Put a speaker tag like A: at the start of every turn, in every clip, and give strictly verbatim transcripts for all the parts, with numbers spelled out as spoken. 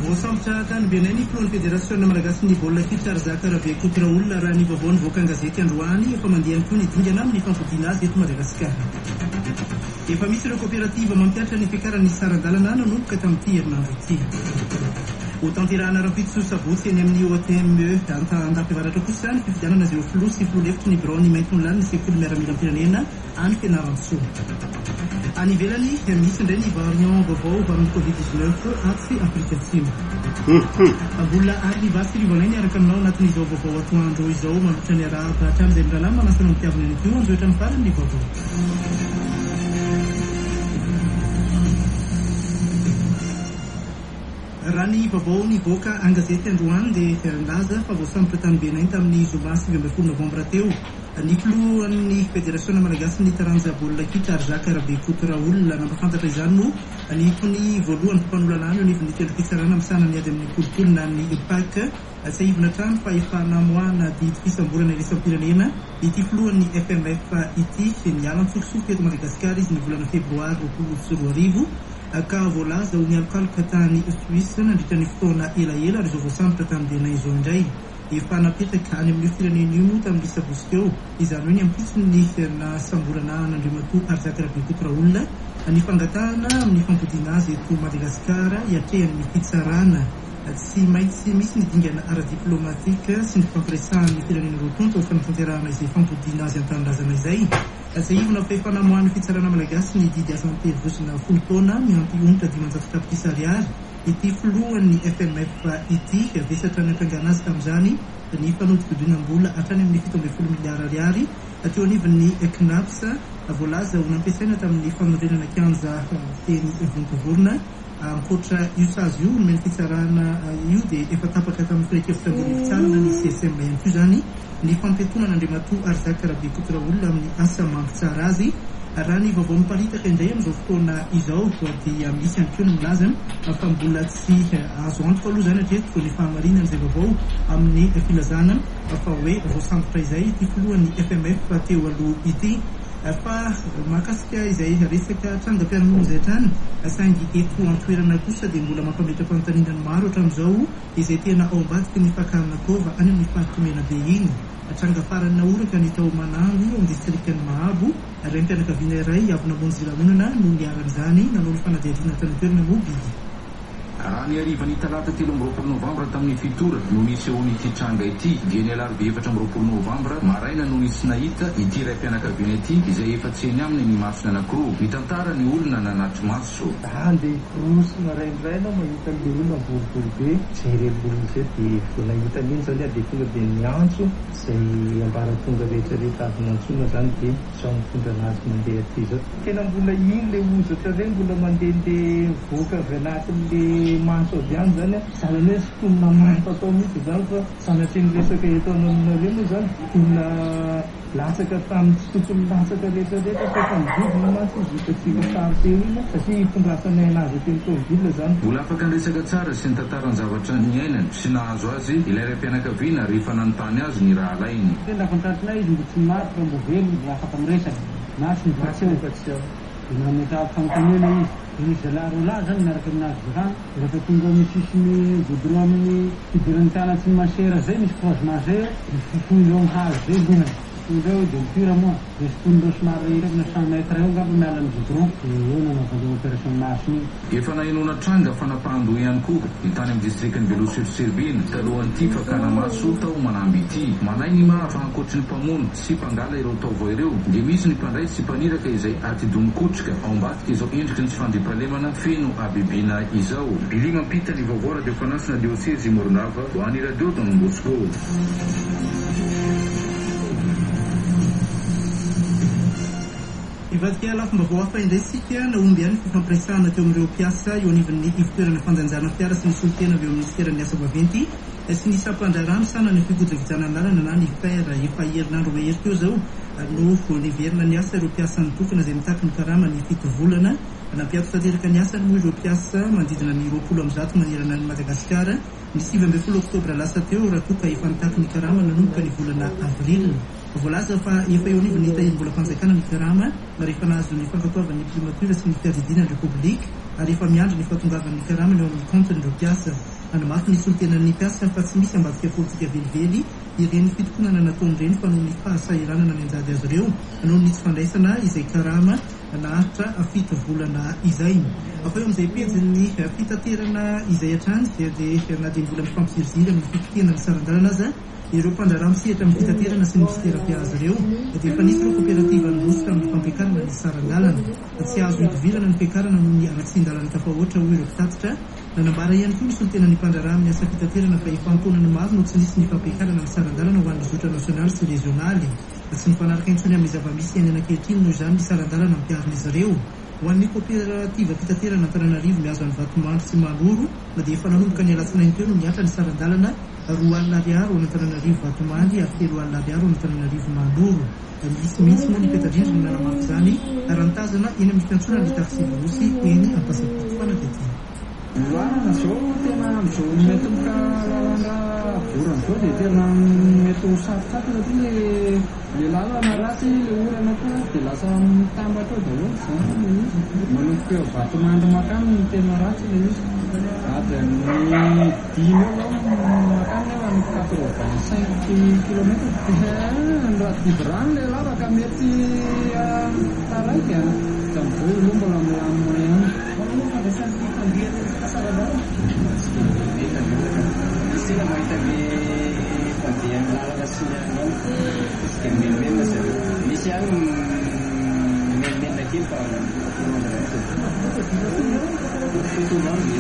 A: voasambotra tany benay ny filohan'ny fédération malagasy ny baolina kitra Arzaka Rabekotra olona raha ny vaovao nivoaka an-gazety androany efa mandeha ny toy ny dingana amin'ny fampodiana azy eto Madagasikara. Efa misy ireo coopérative mampiatra ny fiakaran'ny saran-dalana nanomboka tamin'ity herinandro ity. Ho tanterahana rafito sabotsy eny amin'ny O T M E an-dapivaratra kosa ny fifidianana izay filoha sy filoha lefitry ny birao ny mainton'olany ny sekoly miaramila am-pirenena any Fianarantsoa. Any ivelany misy indray ny variant vaovao amin'ny covid dix-neuf aty Afrika Atsimo. Mbola ary vasy rivolay ny araka aminao anatin'izao vaovao atoandro izao mamitra ny arahaba hatramin'izay miralama manasana mitiavana ny tio anjoetra ny farany ny vaovao. Raha ny vaovao nivoaka an-gazety androany dia laza fa voasambotra tany benay tamin'ny zoma sivy ambin'ny folo novambra teo ny filohan'ny fédération malagasy ny taranja baolina kitra Arzaka Rabekotra olona nampafantatra izany no nitony voalohany mpanolona any nivony telo fitsarana misana ny ady amin'ny kolotolona ny PAC tsy ahivona trano fa efa namoana didy fisamborana iresampirenena ity filohan'ny F M F ity niala mitsokotsoko eto Madagasikara izy ny volana febroary roapolo sy roa arivo ka voalaza ho nialokaloka tany Suisse nandritra ny fotoana elaela ary izao voasambotra tany benay izao indray efa napetaka any amin'ny firenena io tamin'ny sabotsy teo izany hoe ny ampitsony na samborana n'Andriamatoa Arzaka Rabekotra olona ny fangatahana amin'ny fampodiana azy eto Madagasikara hiatrehany ny fitsarana tsy maintsy misy ny dingana ara-diplomatika sy ny fampiresahan'ny firenena roa tonta ho fanatanterahana izay fampodiana azy an-tanindrazana izay izay ivona fa efa namoahany fitsarana malagasy ny didy asantery vosina folo taona miampy onitra dimanjato tapitrisa ariary ity filohan'ny F M F ity vesatra ny atangana azy tamin'izany ny fanodiko-donam-bola hatrany amin'ny fito ambin'ny folo miliara ariary teo anivon'ny CNAPS voalaza ho nampiasaina tamin'ny famonrenana kianja teny vontovorona ankoatra io sazy io nomeny fitsarana io dia efa tapaka tamin'ny firekevitra ambony fitsarana ny C S M ihany koa izany ny fampitonana Andriamatoa Arzaka Rabekotra olona amin'ny asa mampitsara azy. Raha ny vaovao miparitaka indray amin'izao fotoana izao dia misy ihany koa ny milaza fa mbola tsy azo antoka aloha izany hatreto ny fahamarinana izay vaovao amin'ny filazana fa hoe voasambotra izay ity filohan'ny F M F teo aloha ity fa mahakasika izay resaka trangam-piaramonina izay hatrany saingy eto an-toerana kosa dia mbola mampametra fanontaniana maro hatramin'izao izay tena ao ambadiky ny fakanana kova any amin'ny faritra Menabe iny. Tranga farany naoraka ny tao Manango amin'ny distriktan'ny Mahabo ary ny mpianakaviana iray avy namonjy lanonana no niaran'izany nanao ny fanadihadiana tany toerana mobidy.
B: Raha ny harivan'ny talata telo amby roapolo novambra tamin'ny fitora no nisy eo n'ity tranga ity dia ny alarobia efatra amby roapolo novambra maraina no nisy nahita ity iray mpianakaviana ity izay efa tsy eny aminy ny masona anankiroa ny tantara ny olona nanatry maso.
C: Andeha korosy maraindray anao mahita ny olona boribory be jereboly izay dia vao nahita an'iny zany a dia tonga dia niantso izay ambaratonga rehetrarehetra avy nantsona zany dia izao mitondra anazy mandeha aty zao. Tena mbola iny le ozatra ireny mbola mandehandeha voaka avy anatin'le maso avy any zany a sahala hoe sotomina manta atao mihitsy zany fa sanatry ny resaka eto ananareo moa zany olona latsaka tamin'ny tsy tokony latsaka rehetrarehetra fa fa mividina mantsy izy hitatsika sary teo iny satria hitondrasanay anazy teny tovilina zany.
B: Mbola afaka andresaka tsara sy ny tantarany zavatra niainany sy nahazo azy ilay raim-pianakaviana rehefa nanontany azy ny raha alainy.
D: Tena fantatrinay izy mbo tsy maro fa mbo velo mbo afaka miresaka na sy mivatsiao nameta fanontaniana izy misy zalarola zany miaraka aminazy zany rehefa tonga misisiny godron amin'ny fidiran'ny tana tsy masera zay misy croise mager mifofon'ireo amin'ny hazo zay lona ireo dia mipira moa dia soton'ireo somary na cent mètre eo ngamba miala ny godron eo nanaovandreo opération maso iny.
B: Efa nahenona tranga fanapahan-doha ihany koa ny tany amin'ny distriktan'ny Belosy Serbina talohan'ity fakana maso tao manamby ity manay ny mahafa ankoatry ny mpamono sy mpangala ireo taovao ireo dia misy ny mpandray sy mpaniraka izay atidonokotrika ao ambadika izao endriky ny tsy fandriampahalemana feno abibiana izao. Bili mampita ny vaovao radiofanasina dioseze Morondava ho an'ny radio Don Bosco.
A: Ivadika lafim-baovao hafa indraisika naomby ihany fifampiresahana teo amin'ireo mpiasa eo anivon'ny ivitoerana fandanjana fiara sy ny solotena avy eo ministeran'ny asa vaventy sy ny sampan-drarano sana ny fikojavijanany lalana na ny fera efa herinandro mahery teo zao no niverina ny asa ireo mpiasa ny tokana izay mitaky ny karama ny fito volana nampiato tanteraka ny asa moa ireo mpiasa manodidina ny roapolo amby zato manerana ny Madagasikara ny sivy ambin'ny folo oktobra lasa teo raha toka efa nitaky ny karama nanomboka ny volana avril. Voalaza fa efa eo anivony hita mbola fanjakana ny karama rehefa nahazo ny fankatoavan'ny primature sy ny fiadidiana ny republique ary efa miandry ny fahatongavan'ny karama ny ao amin'ny compte ny ireo mpiasa. anamafy ny solitenan'ny mpiasa fa tsy misy ambadika politika velively ireny fitokonana nataon'ireny fa noho ny fahasahiranana ny anjady azy ireo noho ny tsy fandraisana izay karama nahatra fito volana izay. Afa eo amin'izay pejy ny fitaterana izay hatrany dia na dia mbola mifampiziriziry amin'ny fikitiana ny sarandalana aza ireo mpandrarà misehatra amin'ny fitaterana sy ny misiterapi azy ireo dia efa nisy ireo kooperativa nynositra amin'ny fampiakarana ny sarandalana. Tsy azo hidivirana ny fiakarana noho ny anatsian-dalana tafahoatra ho ireo mpitatitra. Nanambara ihany koa ny solitenan'ny mpandrarà amin'ny asa fitaterana fa efa antonany maro no tsy nisy ny fampiakarana ny sarandalana ho an'ny zotra nasionaly sy rezionaly. Tsy nifanaraka intsony amin'ny zava-misy any anankehitriny noho izany ny sarandalana ampiarina izy ireo. Ho an'ny kooperativa fitaterana Antananarivo mihazo an'ny Vatomandry sy Maloro na dia efa nanomboka ny alatsinainy teo no miatra ny sarandalana roa alina ariary ho an'ny Antananarivo Vatomandry ary telo alina ariary ho an'ny Antananarivo Maloro. Misy mihitsy moa ny peta-drindrina nanamafy izany ary nitazana eny amin'ny fiantsonana ny taxi borosy eny ampasaporto fanakety.
E: Lalana zao tena am'izao mety moka lalana vorana zao dia tena mety ho sarotsato satria le le lalana ratsy le orana koa dia lasa mitambatra eo daholo izany manomboka eo Vatomandry makany ny tena ratsy le izy ary ny dimy eo makany eo any quatre-vingt-cinq kilomètres raha dibrany le lavaka mety taraiky a ka miveo aloha mbola milamina ihany.
F: Sila mahita ny pandehan lalana sy ny ano izy dia menimena zareo. Misy any menimena kely fa fito andro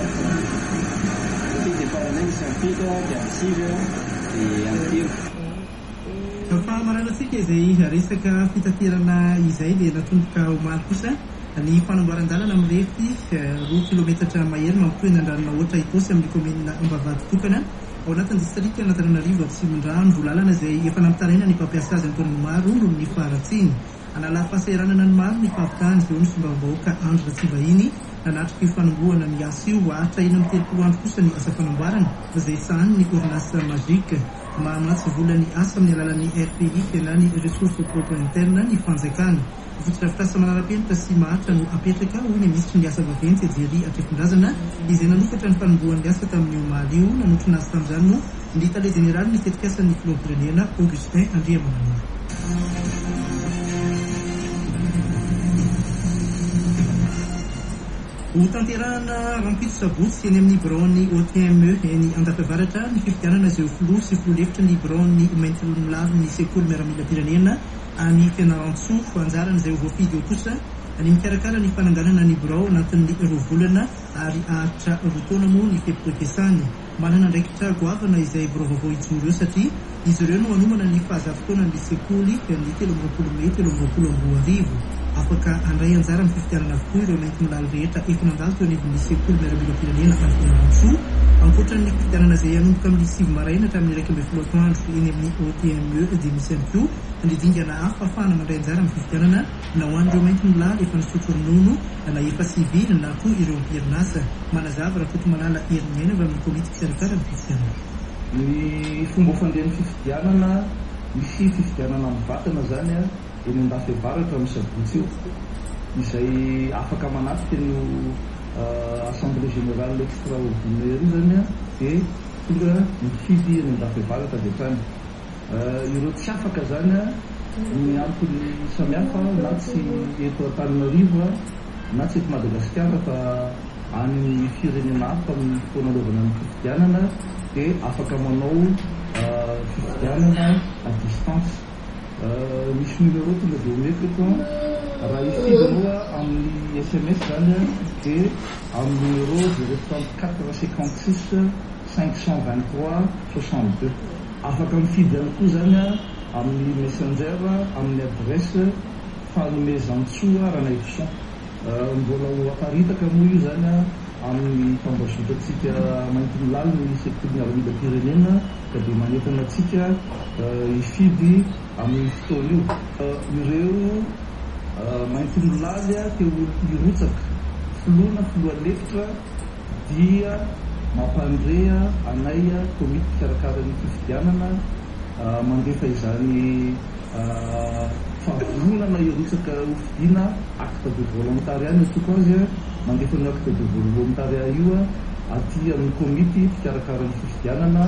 F: dia farany misy amin'ny fito dia amin'ny sivy dia amin'ny telo.
A: Fahamaranatsika izay resaka fitaterana izay dia natomboka omaly kosa ny fanamboaran-dalana amin'ny refy roa kilometatra mahery mampitohy andranona ohatra itosy amin'ny komina Ambavady tokana ao anatin'ny distrikta Antananarivo Atsimondrano volalana izay efa namitaraina ny mpampiasa azy Antonio Maro noho ny faharatsiny. Anala fahasahiranana ny maro ny mpahavitany izay ny fomba-bahoaka Andro Ratsivahiny nanatrika io fanombohana ny asa io ahatra eny amin'ny telopolo andro kosa ny asa fanamboarana izay sahany ny orinasa Magique mamatsy vola ny asa amin'ny alalan'ny R P I na ny ressources propres internes ny fanjakana. Fotodrafitrasa manara-penitra sy mahatra no apetraka hoy ny ministry ny asa vaventy Jery Atrefondrazana izay nanokatra ny fanombohan'ny asa tamin'ny omaly io nanotrona azy tamin'izany no ny tale général ny tetikasan'ny filoham-pirenena Augustin Andriamanana. Ho tanterahana rampitso sabotsy eny amin'ny braony O T M E eny andapevaratra ny fifidianana izay ho filoha sy filoha-lefitra ny braony mainty-lavo ny sekoly miaramila pirenena any Fianarantsoa anjarana izay ho voafidy eo kosa ny mikarakara ny fananganana ny brao anatin'ny roa volana ary ahatra roa taona moa ny fepikesany. Manana ndraikitra goavana izay brao vaovao ijoro eo satria izy ireo no hanomana ny fahazatotaona ny sekoly ny telo amby roapolo Mey telo amby roapolo amby roa arivo. Afaka andray anjara amin'ny fifidianana avokoa ireo mainty milaly rehetra efa nandalo teo anivon'ny sekoly miaramila pirenena any Fianarantsoa ankoatran'ny fifidianana izay hanomboka amin'ny sivy maraina hatramin'ny iraika amby folo atoandro eny amin'ny O T M E dia misy ihany koa ny dingana hafa ahafahana mandray anjara amin'ny fifidianana na ho an'ireo mainty milaly efa nisotro ronono na efa sivily na koa ireo mpierinasa. Manazava raha foto malala herin'ny aina avy amin'ny komity mpisarakara ny fifidianana.
C: Ny fomba fandehan'ny fifidianana misy fifidianana mivatana zany a eny andafiavaratra amin'ny sabotsy io izay afaka manatrika no assemblée générale extraordinaire io zany a dia tonga mifidy eny andafiavaratra avy hatrany. Ireo tsy afaka zany a ny antony samihafa na tsy eto Antananarivo na tsy eto Madagasikara fa any firenena hafa amin'ny fotoana anaovana ny fifidianana dia afaka manao fifidianana à distance. Misy numéro tonga dia ometriko raha ifidanao amin'ny S M S zany a dia amin'ny numéro zéro trente-quatre cinquante-six cinq cent vingt-trois soixante-deux. Afaka mifidy ihany koa zany a amin'ny messenger amin'ny adresse Fanomezantsoa Ranaivoson. Mbola ho aparitaka moa io zany a amin'ny tambazotratsika mainty milaly ny sekoly miaramila pirenena ka dia manentana atsika hifidy amin'ny fotoana io. Ireo mainty milaly a teo hirotsaka filohana filoha-lefitra dia mampandrea anay komity mikarakara ny fifidianana mandefa izany fahavonana hirotsaka hofidiana acte de volontariat ny atoko azy a mandefa ny acte de volontariat io a aty amin'ny komity fikarakarany fifidianana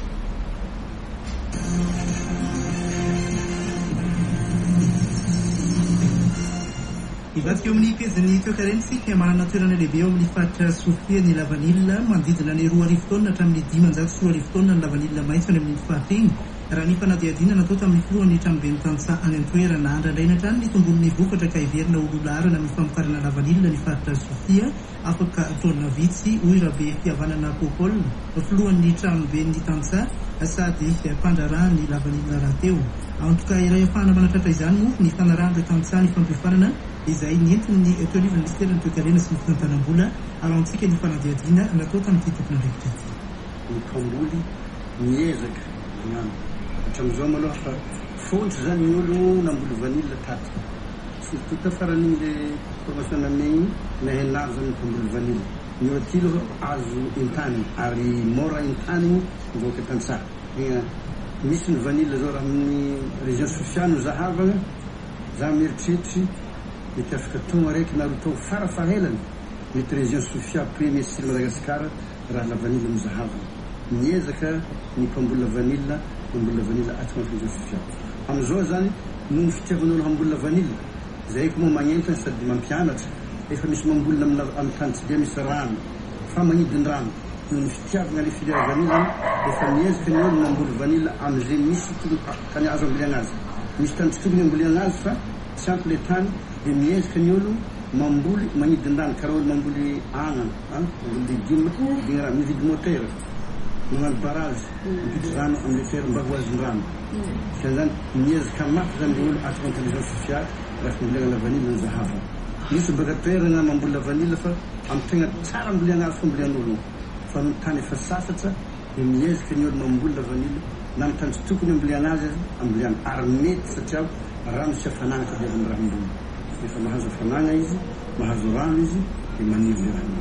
A: Ivatsika eo amin'ny pejiny toekarentsika manana toerana lehibe eo amin'ny faritra Sofia ny lavanilina manodidina ny roa arivo taona hatramin'ny dimanjato sy roa arivo taona ny lavanilina maitso any amin'ny faritra iny. Raha ny fanadihadiana natao tamin'ny filohan'ny tranoben'ny tantsaha any an-toerana andraindray hatrany ny tombon'ny vokatra ka iverina ololarana amin'ny famokarana lavanilina ny faritra Sofia afaka taona vitsy hoy rabe fihavanana Popol filohan'ny tranoben'ny tantsaha sady mpandrarahany lavanilina rahateo. Antoka iray afahana manatratra izany moa ny fanarahan'ireo tantsaha ny fampiofanana izay nentin'ny teo anivon'ny ministeran'ny toe-karena sy ny fitantanam-bola alaontsika ny fanadihadiana natao tamin'ity tokona ndraikitra ity.
G: Ny mpamboly miezaka gnano hatramin'izao maloha fa fontry zany ny olo namboly vanille taty surtout tafaran'iny le formation namey iny nahenaro zany ny mpamboly vanille ny aty loha azo intany ary mora intaniny mivoaka tantsaha egna misy ny vanille zao raha amin'ny région Sofia no zahavagna za mieritreritry mety afaka tonga raiky na rotao farafahelany mety région Sofia premier sily Madagasikara raha la vanille mizahavana miezaka ny mpamboly vanille mpamboly vanille aty amin'ny région Sofia amizao zany noho fitiavan'olo hamboly vanille zay ko moa magnentana sady mampianatra efa misy mamboly amin'ny tany tsy dia misy rano fa magnidin-drano noho ny fitiavana le filière vanille efa miezaka ny olo mamboly vanille amizay misy tany azo amboliana azy misy tany tsy tokony amboliana azy fa tsy ampy le tany de miezaka ny olo mamboly magnidin-drano karaha olo mamboly agnana mamboly légume digna raha mividy motera magnano barrage mividy rano amin'ny terre mba ho azon-drano ka zany miezaka mafy zany le olo aty intelligence sociale raha fambolena la vanille ny zahava misy baka toerana mamboly la vanille fa amin'ny tegna tsara amboliana azy fambolian'olo fa amin'ny tany efa sasatra de miezaka ny olo mamboly la vanille na amin'ny tany tsy tokony amboliana azy amboliana ary mety satria rano tsy hafanagna ka diavany raha ambony efa mahazo hafanagna izy mahazo rano izy de maniry le rano.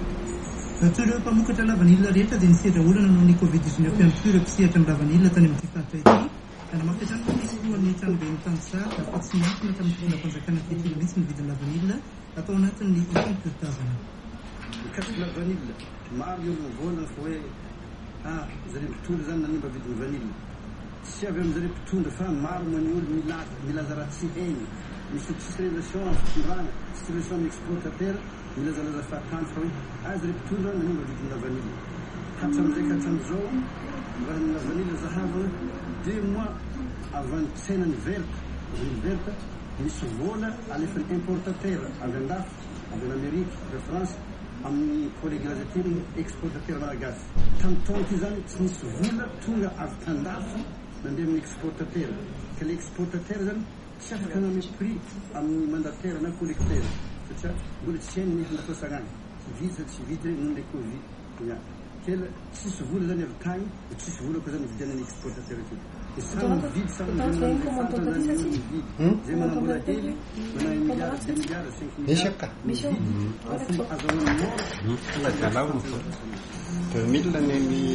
A: Ireo mpamokatra lavanilina rehetra dia nisedra olana noho ny covid dix-neuf ihany koa ireo mpisehatra amin'ny lavanilina tany amin'ity faritra ity ka namafy izany koa misy lohan'ny tranoben'ny tantsaha fa tsy miafina tamin'ny fitondram-panjakana ankehitriny mihitsy ny vidin'ny lavanilina atao anatin'ny isankurtazana.
G: Mikasiky lavanilina maro ny olo mivolagna fa hoe ah zareo mpitondra zany nanimba vidin'ny vanille tsy avy amin'izareo mpitondra fa maro moa ny olo milaza milaza raha tsy hainy misy tsisy relation amin'ny fitondrana tsisy relation amin'ny exploitateur milazalaza fahatany fa hoe ah zareo mpitondra nanimba vidin'ny lavanille hatram'izay ka hatram'izao raha ny lavanille zahavana deux mois avant tsenany verte zany verte misy vola alefan'ny importateur avy andafy avy an'Amerika avy France amin'ny collègue lazatery exportateur malagasy tamin'ny taona ty zany tsy misy vola tonga avy tandafy mandeha amin'ny exportateur ka le exportateur zany tsy afaka hanome prix amin'ny mandataire na collecteur satria mbola tsy hainy ny handafasagna tsy vidy sa tsy vidy regny noho le covid ia kela tsisy vola zany avy tagny de tsisy vola koa zany vidianany exportateur aty de samy mividy samy mividy zay manambola hely manana milliard deux milliard cinq milliard fomba azahoany
H: deux mille neny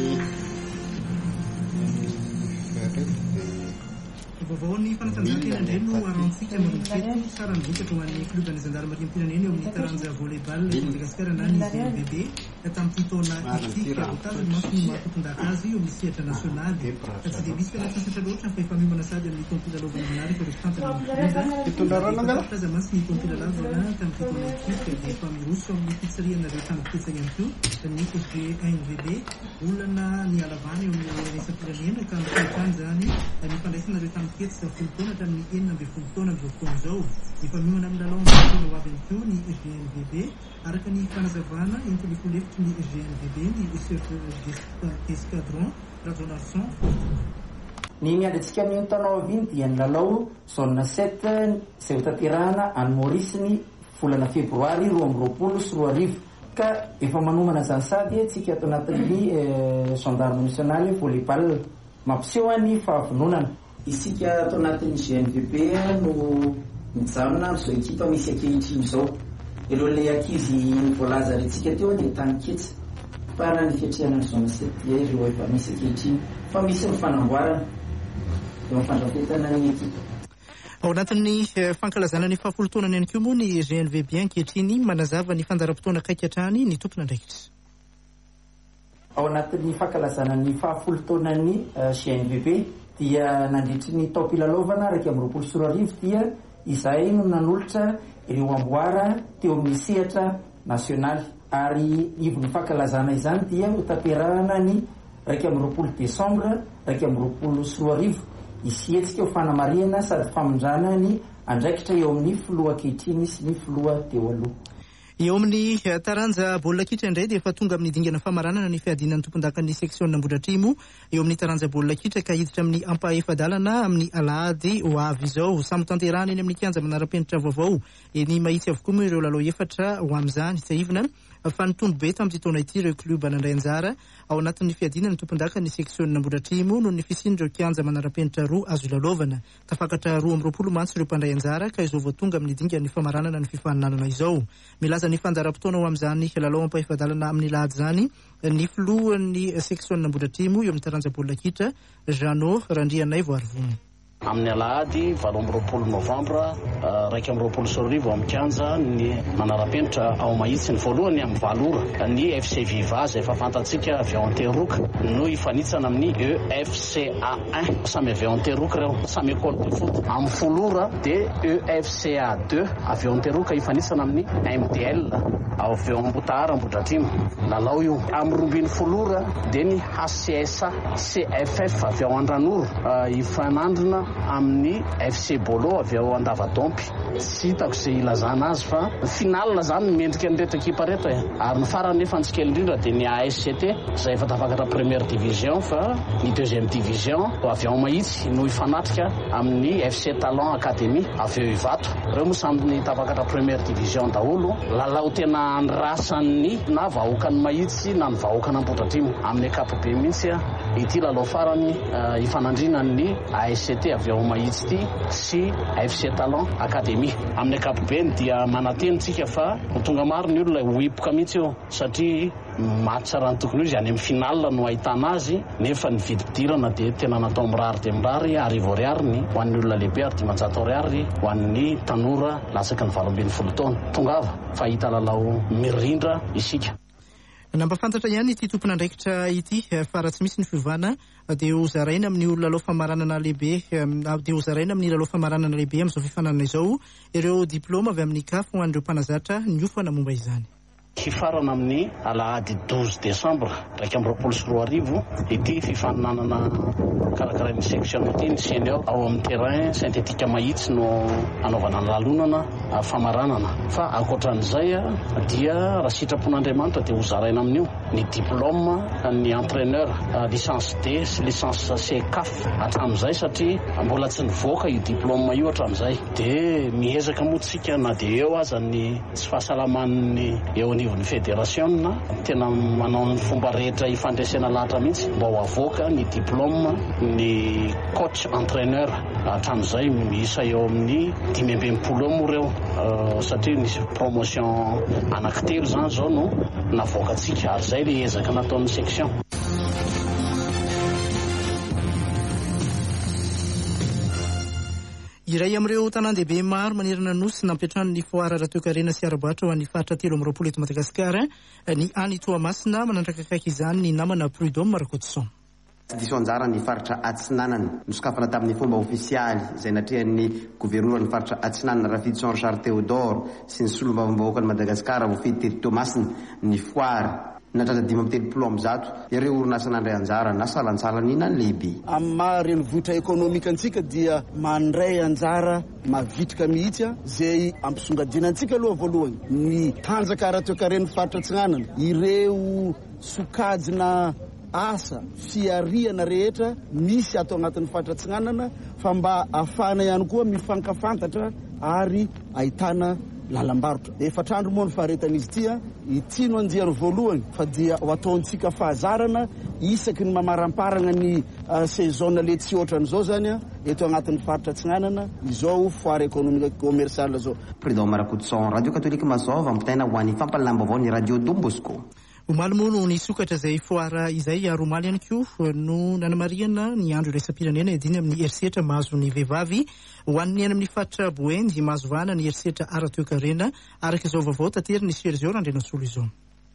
A: vaovao ny fanatanjahantena indray no arantsika manomboketo tsara ny vokatra ho an'ny klub ny gendarmerie am-pirenena eo amin'ny taranja volleyball Madagasikara na ny G N V B tamin'ity taona ity avokazany maso ny mahatokondaka azy eo amin'ny sehatra nasionaly fa tsy dia misy fialan-tsasatra loatra fa efa miomana sady amin'ny tompilalovan'ny manaraka reprezentantanyfitaza masy ny tompilalavana tamin'ity taona ity dia efa miroso amin'ny pitsarianareo tamboketsa ihany koa ny G N V B olana ny alavany eo amin'ny resa-pirenena ka mitoetrany zany ny fandraisanareo tamboketsa folo taona hatramin'ny enina ambin'ny folo taona amin'izao fotoana izao efa miomana amin'ny lalao amin'ny taona ho avy ihany koa ny G N V B araka ny fanazavana entiny folefitry ny G N V B ny chef d'escadron Radonarson
I: ny miadantsika amin'ny taonao avy iny dia ny lalao zone sept izay ho tanterahana any Maurice ny volana febroary roa amby roapolo sy roa arivo ka efa manomana zany sady tsika ato anatin'ny gendarme nationale volleyball mampiseho ny fahavononana isika ato anatin'ny G N V B no mijanona zao ekipa misy ankehitriny zao elohan'le ankizy voalaza retsika teo dia taniketsa fa raha ny fiatrehana ny zone sept dia ireo efa misy ankehitriny fa misy ny fanamboarana eo mifandrafetana ny ekipa.
A: Ao anatin'ny fankalazana ny fahafolo taonany ihany koa moa ny G N V B ankehitriny manazava ny fandaram-potoana kaiky hatrany ny tompona andraikitra.
I: ao anatin'ny fankalazana ny fahafolo taonan'ny C N V P dia nandritry ny taom-pilalaovana raika amby roapolo sy roa arivo dia izay no nanolotra ireo amboara teo amin'ny sehatra nasionaly ary ivon'ny fankalazana izany dia hotanterahana ny raika amby roapolo desambra raika amby roapolo sy roa arivo isietsika ho fanamariana sady famondrana ny andraikitra eo amin'ny filoha ankehitriny sy ny filoha teo aloha.
A: Eo amin'ny taranja baolina kitra indray dia efa tonga amin'ny dingana famaranana ny fiadinan'ny tompondakan'ny seksiona Ambohidratrimo eo amin'ny taranja baolina kitra ka hiditra amin'ny ampahefadalana amin'ny alahady ho avy izao samy tanterahana eny amin'ny kianja manara-penitra vaovao eny mahitsy avokoa moa ireo lalao efatra ho amin'izany tsy ivona fa nitombo be tamin'ity taona ity ireo kluba nandray anjara ao anatin'ny fiadinan'ny tompondakan'ny seksiona Ambohidratrimo no ny fisian'ireo kianja manara-penitra roa azo ilalaovana tafakatra roa amby roapolo mantsy ireo mpandray anjara ka izao voatonga amin'ny dingan'ny famaranana ny fifaninanana izao. Milaza ny fandaram-potoana ho amin'izany lalao ampahefadalana amin'ny lahady zany ny filohan'ny seksiona Ambohidratrimo eo amin'ny taranja baolina kitra Jeannot Randrianay Voarivony.
H: Amin'ny alahady valo amby roapolo novambra raika amby roapolo sy roa arivo amin'ny kianja ny manara-penitra ao mahitsy ny voalohany amin'ny valora ny F C Viva izay efa fantatsika avy ao Anteroka no hifanitsana amin'ny E F C A un samy avy ao Anteroka reo samy école de foot. Amin'ny folora dia E F C A deux avy ao Anteroka hifanitsana amin'ny M D L avy ao Ambotahara Ambohidratrimo. Lalao io amin'ny rombiny folora dia ny H C S A C F F avy ao Andranoro hifanandrina amin'ny F C Bolo avy ao Andavadompy. Tsy hitako izay ilazana azy fa finalina zany mendrika an'ireto ekipa reto e. Ary ny farany nefa ny tsikely indrindra dia ny A S C T izay efa tafakatra première division fa ny deuxième division avy ao mahitsy no hifanatrika amin'ny F C Talon Academy avy eo Ivato. Ireo moa samy ny tafakatra première division daholo. Lalao tena andrasan'ny na vahoaka ny mahitsy na ny vahoaka n'Ambohidratrimo amin'ny ankapobeny mihitsy ity lalao farany hifanandrina ny A S C T avy ao mahitsy ity sy F C Talon Academy. Amin'ny ankapobeny dia manatenitsika fa tonga maro ny olona ho hipoka mihitsy eo satria match raha ny tokony izy any amin'ny finale no ahitana azy nefa ny vidim-pidirana dia tena natao mirary dia mirary arivo ariary ny ho an'ny olona lehibe ary dimanjato ariary ho an'ny tanora latsaky ny valo ambin'ny folo taona. Tongava fa hita lalao mirindra isika.
A: Nampafantatra ihany ity tompon'andraikitra ity fa raha tsy misy ny fiovana dia ho zaraina amin'ny lalao famaranana lehibe dia ho zaraina amin'ny lalao famaranana lehibe amin'izao fifanana izao ireo diplôma avy amin'ny C A F ho an'ireo mpanazatra ny ofana momba izany.
H: Hifarana amin'ny alahady douze décembre raika amby roapolo sy roa arivo ity fifaninanana karakarain'ny section ity ny senior ao amin'ny terrain synthétique mahitsy no anaovana ny lalonana famaranana. Fa ankoatran'izay dia raha sitrapon'Andriamanitra dia ho zaraina amin'io ny diplôme ny entraîneur licence D sy licence C C A F hatramin'izay satria mbola tsy nivoaka io diplôme io hatramin'izay. Dia miezaka moa tsika na dia eo aza ny tsy fahasalaman'ny eo anivon'ny fédération tena manao ny fomba rehetra ifandresena lahatra mihitsy mba ho avoaka ny diplôme ny coach entraîneur hatramin'izay miisa eo amin'ny dimy amby enimpolo eo moa ireo satria nisy promotion anankitelo zany zao no navoakatsika ary zay le ezaka nataon'ny section.
A: Iray amin'ireo tanan-dehibe maro manerana nosy nampiatrano ny foara ara-toe-karena sy ara-boahitra ho an'ny faritra telo amby roapolo eto Madagasikara ny any Toamasina manandrakakaiky izany ny namana Prudhomme Rakotson.
J: Diso anjara ny faritra Atsinanana nosokafana tamin'ny fomba ofisialy izay natrehan'ny governoran'ny faritra Atsinanana Rafidson Richard Théodore sy ny solombavam-bahoaka ny Madagasikara voafidy teto Toamasina ny foara natratra dimy amby telopolo amby zato ireo orinasa nandray anjara na salansalanina ny lehibe.
K: Amin'ny maha renivohitra ekonomika antsika dia mandray anjara mavitrika mihitsy izay ampisongadiana antsika aloha voalohany ny tanjaka ara-toe-karen'ny faritra Atsinanana ireo sokajina asa fiariana rehetra misy atao anatin'ny faritra Atsinanana fa mba ahafahana ihany koa mifankafantatra ary ahitana lalam-barotra. Efatrandro moa ny faharetan'izy tia ity no andiany voalohany fa dia ho ataontsika fahazarana isaky ny mamaramparana ny saison le tsy ohatran'izao zany eto anatin'ny faritra Atsinanana izao foire économique commerciale zao.
J: Prudhomme Rakotson, Radio Catholique Mazova, ampitaina ho an'ny fampalalam-baovao ny Radio Dom Bosco.
A: Omaly moa no nisokatra izay foara izay ary omaly ihany koa no nanamariana ny andro iraisam-pirenena ediny amin'ny herisetra mahazo ny vehivavy ho an'ny any amin'ny faritra Boendy mahazo vahana ny herisetra ara-toe-karena araka izao vaovao tanteriny Sergio Randrenasolo izao.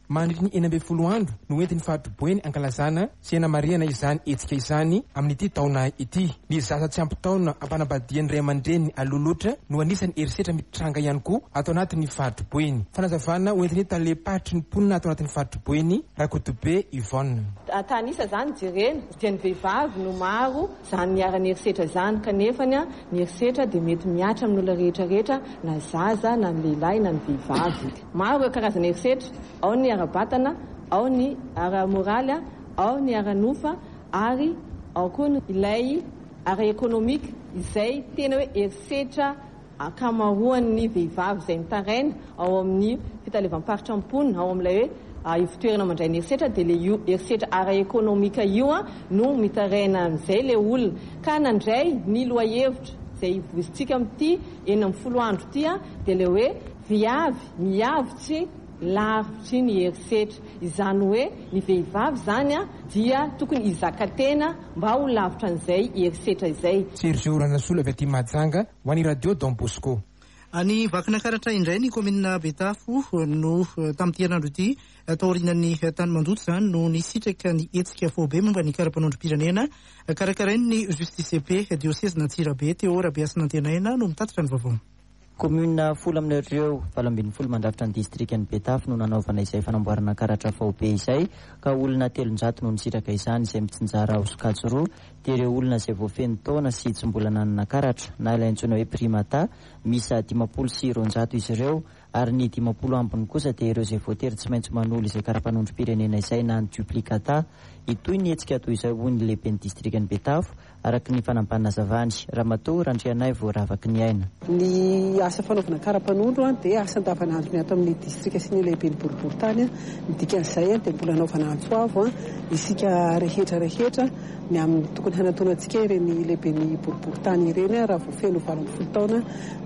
L: mandry ny enina amby folo andro no entiny fahatroboeny ankalazana sy anamariana izany etsika izany amin'ity taona ity. Ny zaza tsy ampy taona ampanambadian'ny ray aman-dreny aloloatra no anisany herisetra mitranga ihany koa atao anatin'ny fahatroboeny. Fanazavana hoentiny talepatry ny mponina atao anatin'ny fahatroboeny Rakotobe Yvonne.
M: Tanisa zany jerena dia ny vehivavy no maro zany miara-ny herisetra zany kanefany ny herisetra dia mety miatra amin'olona rehetrarehetra na zaza na ny lehilahy na ny vehivavy. Maro eo karazana herisetra, ao ny ara-batana, ao ny ara-moraly, ao ny ara-nofa ary ao koa ny ilay ara-ekonomika izay tena hoe herisetra akamaroan'ny vehivavy izay mitaraina ao amin'ny fitalevam-paritra amponina ao amin'ilay hoe ivitoerana mandray ny herisetra dia le herisetra ara-ekonomika io no mitaraina amin'izay le olona ka nandray ny loha-hevitra izay vozintsika amin'ity enina amby folo andro ity dia le hoe viavy miavitsy lavitry ny herisetra izany hoe ny vehivavy zany a dia tokony izakatena mba ho lavitra an'izay herisetra izay.
L: Sergio Ranasola avy aty Mahajanga ho an'ny radio Don Bosco.
A: Any vakana karatra indray ny komina Betafo no tamin'ity herinandro ity taorinan'ny tany mandoto zany no nisitraka ny hetsika fobe momba ny karapanondrom-pirenena karakarain'ny Justice P diocèse Antsirabe teo Rabeasina Antenaina no mitatitra ny vaovao.
N: Commune folo amin'ireo valo ambin'ny folo mandrafitra ny distriktan'ny Betafo no nanaovana izay fanamboarana karatra faobe izay ka olona telonjato no nisitraka izany izay mitsinjara osokajy roa dia ireo olona izay voafeny taona sy tsy mbola nanana karatra na ilay antsoina hoe primata misa dimapolo sy roanjato izy ireo ary ny dimapolo ambiny kosa dia ireo izay voatery tsy maintsy manolo izay karapanondrom-pirenena izay na ny duplicata itoy ny hetsika toy izay hoy ny lehiben'ny distriktan'ny Betafo araka ny fanambanana zavany Ramatoa Randrianay voaravaky ny aina.
O: Ny asa fanaovana karapanondro dia asa andavanandro ny ato amin'ny distrika sy ny lehiben'ny boriboritany midika an'izay dia mbola anaovana antsoavo isika rehetra rehetra ny amin'ny tokony hanataonantsika ireny lehiben'ny boriboritany ireny raha voafeno valo ambin'ny folo taona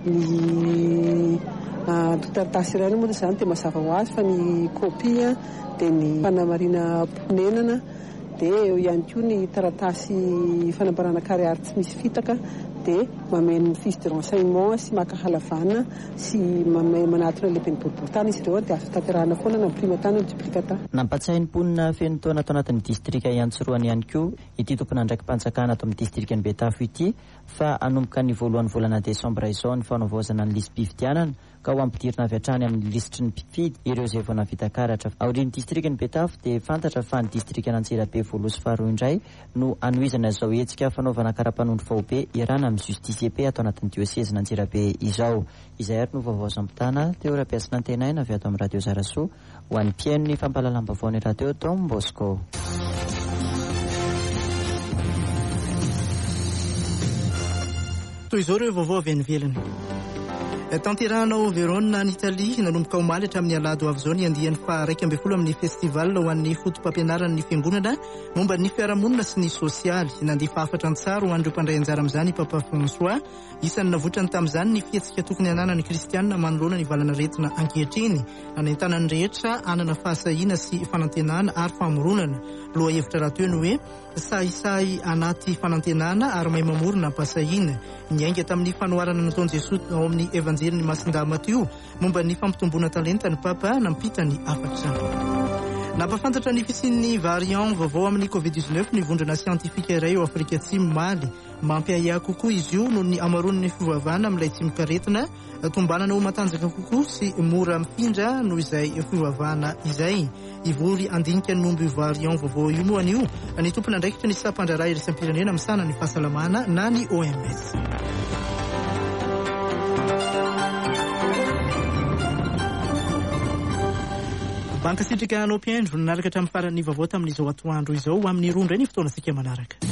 O: ny totaritasy irany moa izany dia mazava ho azy fa ny kopia dia ny fanamarina ponenana dia eo ihany koa ny taratasy fanambarana kariary tsy misy fitaka dia mameno fiche de renseignement sy maka halavana sy manatona lehiben'ny boriboritany izy ireo dia azo tanterahana foana na primata na duplicata.
N: Nampatsahin'ny mponina feno taona atao anatin'ny distrika iantsoroany ihany koa ity tompona andraiky mpanjakana ato amin'ny distrikan'ny Betafo ity fa anomboka ny voalohan'ny volana desambra izao ny fanaovozana ny lisy mpifidianana ka ho ampidirina avy hatrany amin'ny lisitry ny mpifidy ireo izay vao navita karatra. Aorian'ny distrikan'ny Betafo dia fantatra fa ny distrikana Antsirabe voaloha sy faharoa indray no anohizana izao hetsika fanaovana karapanondro faobe irana amin'ny Justice P atao anatin'ny diocèse Antsirabe izao. Izay ary no vaovao sampitana teo Rabeasina Antenaina avy ato amin'ny radio Zarasoa ho an'ny mpiaino ny fampahalalam-baovao ny radio Don Bosco.
A: Toy izao ireo vaovao avy any ivelany. Tanteranao Verona ny Italia nanomboka omaly hatramin'ny alahady ho avy izao ny andiany faha iraika ambin'ny folo amin'ny festival ho an'ny fotom-pampianaran'ny fiangonana momba ny fiarahamonina sy ny sosialy. Nandifa afatra an-tsara ho an'ireo mpandray anjara amin'izany Papa François isany navotrany tamin'izany ny fihetsika tokony hananany kristianina manoloana ny valana retina ankehitriny nanentana ny rehetra anana fahasahiana sy fanantenana ary famoronana. Loha hevitra raha teo ny hoe sahisahy anaty fanantenana ary mahay mamorona ampasahiana. Niainga tamin'ny fanoharana nataon'i Jesosy ao amin'ny evanjely ny Masindahy Mateo momba ny fampitomboana talenta ny Papa nampita ny afatra. Nampafantatra ny fisian'ny variant vaovao amin'ny covid dix-neuf ny vondrana siantifika iray eo Afrika Atsimo Mali. Mampiahiahy kokoa izy io noho ny amaroan'ny fivavahana amin'ilay tsimokaretina tombanana ho matanjaka kokoa sy mora mifindra noho izay fivavahana izay. Ivory andinika ny nombo io variant vaovao io moa an'io ny tompona andraikitra ny sampandraraha irisampirenena misana ny fahasalamana na ny O M S. Banka sitrika anao mpiaindro nanaraka hatramin'ny farany vaovao tamin'izao atoandro izao amin'ny roa indray ny fotoana sika manaraka.